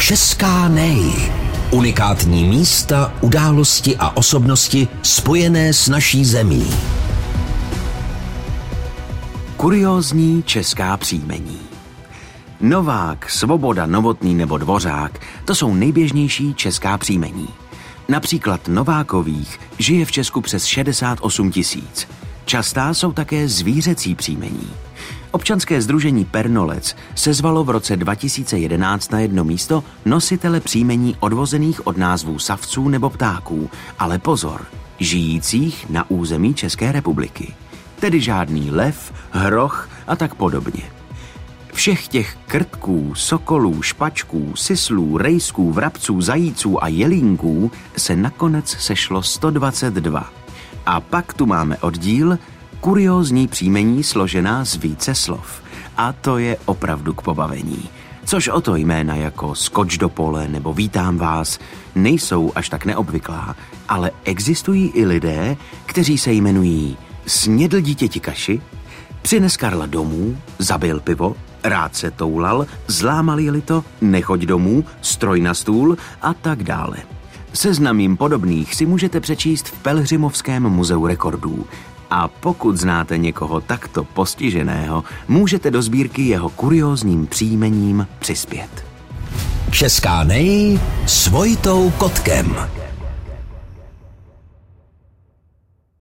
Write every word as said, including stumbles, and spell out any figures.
Česká nej. Unikátní místa, události a osobnosti spojené s naší zemí. Kuriózní česká příjmení. Novák, Svoboda, Novotný nebo Dvořák, to jsou nejběžnější česká příjmení. Například Novákových žije v Česku přes šedesát osm tisíc. Častá jsou také zvířecí příjmení. Občanské sdružení Pernolec sezvalo v roce dva tisíce jedenáct na jedno místo nositele příjmení odvozených od názvů savců nebo ptáků, ale pozor, žijících na území České republiky. Tedy žádný lev, hroch a tak podobně. Všech těch krtků, sokolů, špačků, sislů, rejsků, vrabců, zajíců a jelínků se nakonec sešlo sto dvacet dva. A pak tu máme oddíl kuriózní příjmení složená z více slov. A to je opravdu k pobavení. Což o to jména jako skoč do pole nebo vítám vás nejsou až tak neobvyklá, ale existují i lidé, kteří se jmenují snědl dítěti kaši, přines Karla domů, zabil pivo, rád se toulal, zlámal je-li to, nechoď domů, stroj na stůl a tak dále. Seznam jim podobných si můžete přečíst v Pelhřimovském muzeu rekordů. A pokud znáte někoho takto postiženého, můžete do sbírky jeho kuriózním příjmením přispět. Česká nej s Vojtou Kotkem.